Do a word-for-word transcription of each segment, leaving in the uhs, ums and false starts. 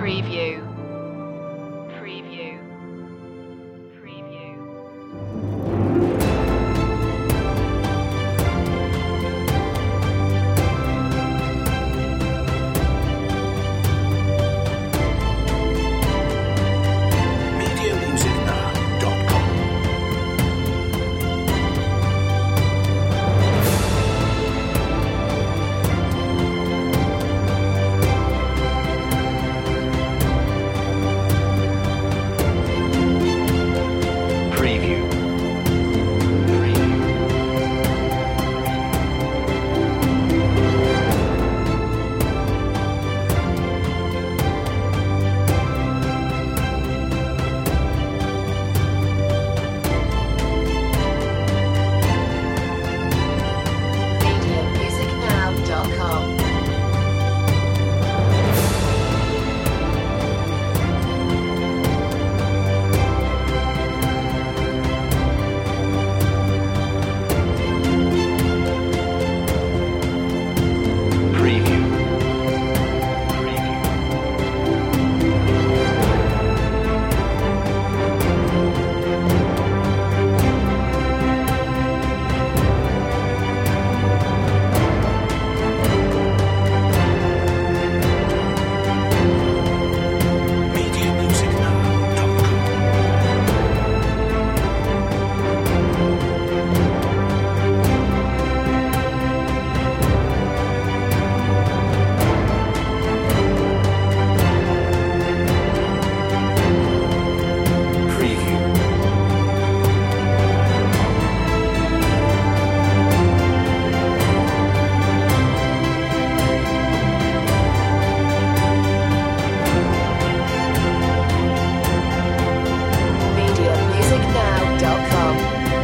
Preview. Preview. Preview. media music now dot com. Preview. media music now dot com. Preview. Preview. media music now dot com. Preview. media music now dot com.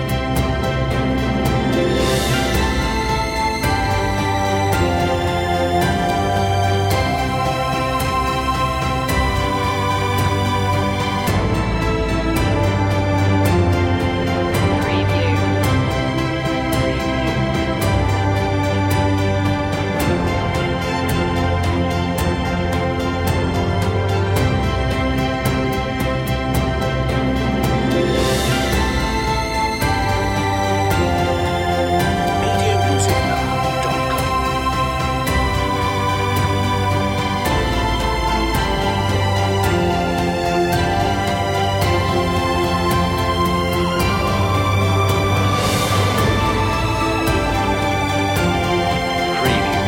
Preview. media music now dot com. Preview.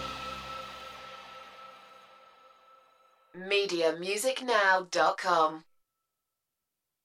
media music now dot com.